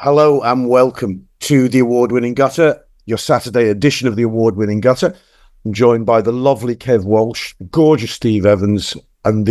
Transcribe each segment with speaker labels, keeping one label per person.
Speaker 1: Hello and welcome to the award-winning Gutter, your Saturday edition of the award-winning Gutter. I'm joined by the lovely Kev Walsh, gorgeous Steve Evans, and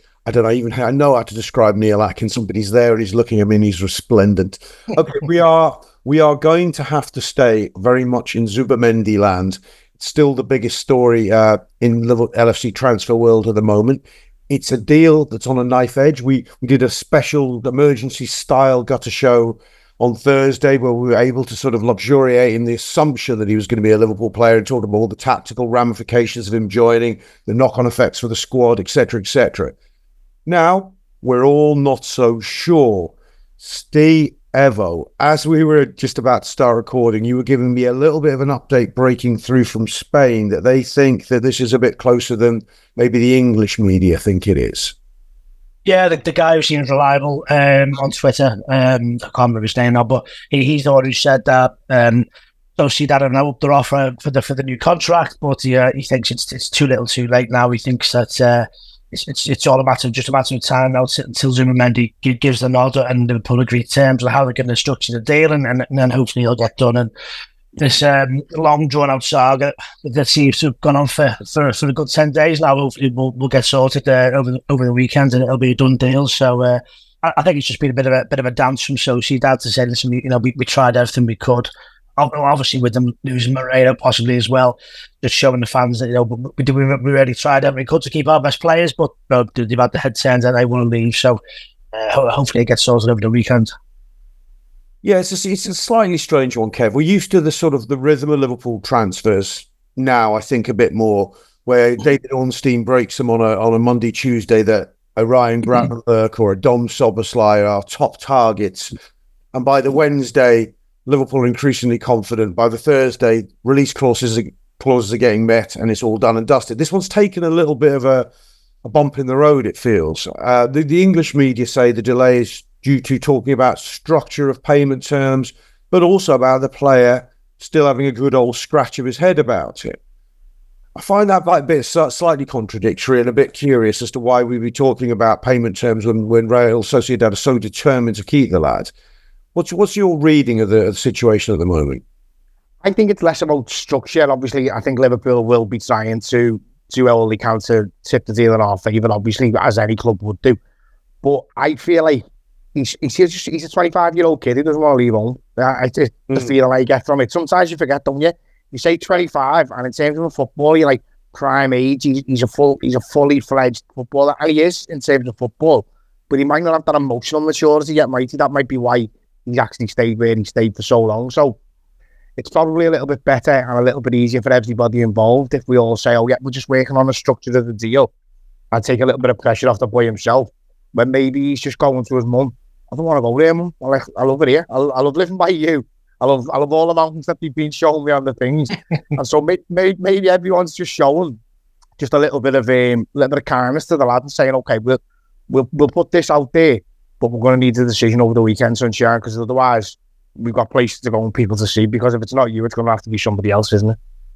Speaker 1: I know how to describe Neil Atkins, but he's there and he's looking at me and he's resplendent. Okay, we are going to have to stay very much in Zubimendi land. It's still the biggest story in LFC transfer world at the moment. It's a deal that's on a knife edge. We did a special emergency style Gutter show on Thursday, where we were able to sort of luxuriate in the assumption that he was going to be a Liverpool player and talk about all the tactical ramifications of him joining, the knock-on effects for the squad, etc., etc. Now, we're all not so sure. Steve Evo, as we were just about to start recording, you were giving me a little bit of an update breaking through from Spain that they think that this is a bit closer than maybe the English media think it is.
Speaker 2: Yeah, the guy who seems reliable on Twitter, I can't remember his name now, but he's the one who said that Sociedad have now upped their offer for the new contract, but he thinks it's too little too late now. He thinks that it's all a matter of time now until Zubimendi gives the nod and Liverpool agree terms on how they're going to structure the deal, and then hopefully it'll get done. And this long drawn-out saga that seems to have gone on for a good 10 days now. Hopefully we'll get sorted over the weekend and it'll be a done deal. So I think it's just been a bit of a dance from Sociedad to say, listen, we tried everything we could. Obviously with them losing Moreira possibly as well, just showing the fans that we really tried everything we could to keep our best players, but they've had the head turned and they want to leave. So hopefully it gets sorted over the weekend.
Speaker 1: Yeah, it's a slightly strange one, Kev. We're used to the rhythm of Liverpool transfers now, I think, a bit more, where David Ornstein breaks them on a Monday, Tuesday, that a Ryan Gravenberch or a Dom Szoboszlai are top targets. And by the Wednesday, Liverpool are increasingly confident. By the Thursday, release clauses are getting met and it's all done and dusted. This one's taken a little bit of a bump in the road, it feels. The English media say the delay is due to talking about structure of payment terms, but also about the player still having a good old scratch of his head about it. I find that a bit slightly contradictory and a bit curious as to why we'd be talking about payment terms when Real Sociedad are so determined to keep the lad. What's your reading of the situation at the moment?
Speaker 3: I think it's less about structure. Obviously, I think Liverpool will be trying to do all they can to tip the deal in our favour, obviously, as any club would do. But I feel like he's a 25-year-old kid. He doesn't want to leave home. The feeling I get from it. Sometimes you forget, don't you? You say 25, and in terms of football, you're like prime age. He's a fully fledged footballer, and he is in terms of football. But he might not have that emotional maturity yet, might he? That might be why he's actually stayed where he stayed for so long. So it's probably a little bit better and a little bit easier for everybody involved if we all say, oh yeah, we're just working on the structure of the deal, and take a little bit of pressure off the boy himself, when maybe he's just going to his mum. I don't want to go there, mum. I love it here. I love living by you. I love all the mountains that you've been showing me on the things. And so maybe everyone's just showing just a little bit of kindness to the lad and saying, okay, we'll put this out there, but we're going to need a decision over the weekend, Sunshine, because otherwise we've got places to go and people to see, because if it's not you, it's going to have to be somebody else, isn't it?